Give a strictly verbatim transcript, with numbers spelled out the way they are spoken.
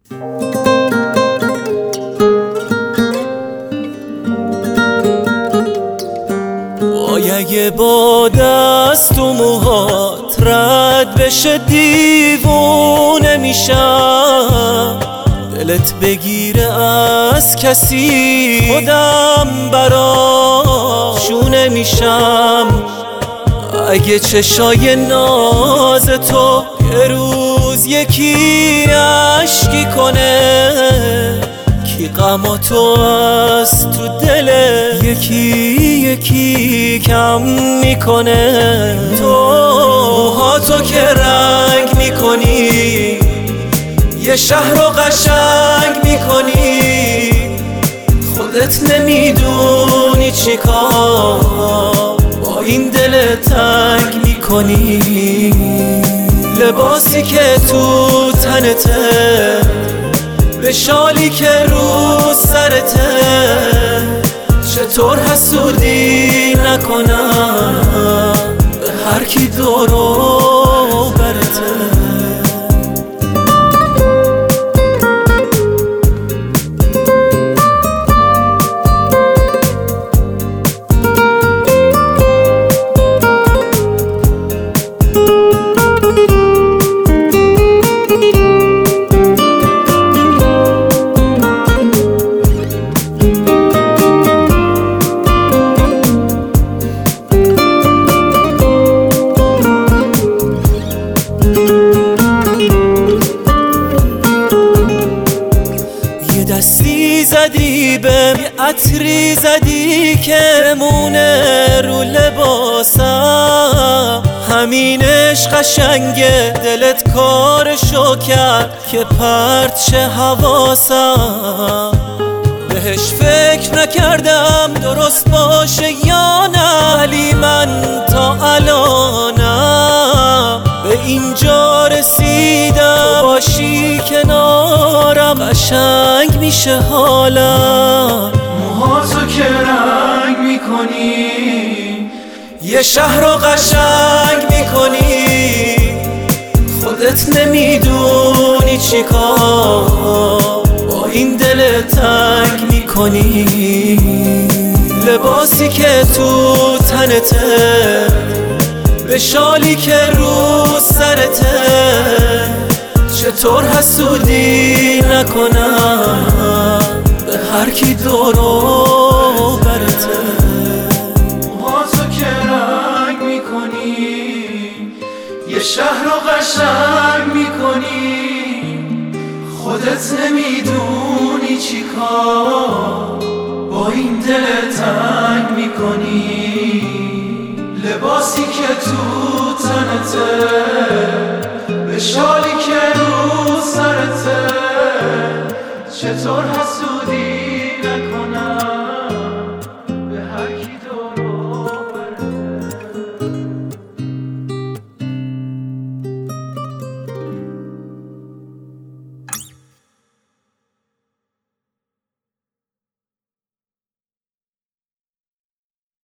اگه با دست و موهات رد بشه دیوونه میشم، دلت بگیره از کسی خودم براشونه میشم. اگه چشای ناز تو یه روز یکی اشکی کنه، کی غم تو از تو دل یکی یکی کم میکنه. تو موهاتو که رنگ میکنی، یه شهر رو قشنگ میکنی، خودت نمیدونی چی کار با این دل تنگ میکنی. لباسی که تو تنته، به شالی که رو سرته، چطور حسودی نکنم به هر کی دورو برته. دستی زدی بهم، یه عطری زدی که مونه رو لباسم، همینش قشنگه دلت کارشو کرد که پرت شه حواسم. بهش فکر نکردم درست باشه یا نه، ولی من تا الانم به اینجا رسیدم. باشی کنارم قشنگ میشه حالم. موهاتو که رنگ میکنی، یه شهر رو قشنگ میکنی، خودت نمیدونی چی کار با این دل تنگ میکنی. لباسی که تو تنته، به شالی که رو سرته، چطور حسودی نکنم به هر کی دورو برته. موهاتو که رنگ میکنی، یه شهر رو قشنگ میکنی، خودت نمیدونی چی کار با این دل تنگ میکنی. لباسی که تو تنته، به شالی که رو سرته، چطور حسودی نکنم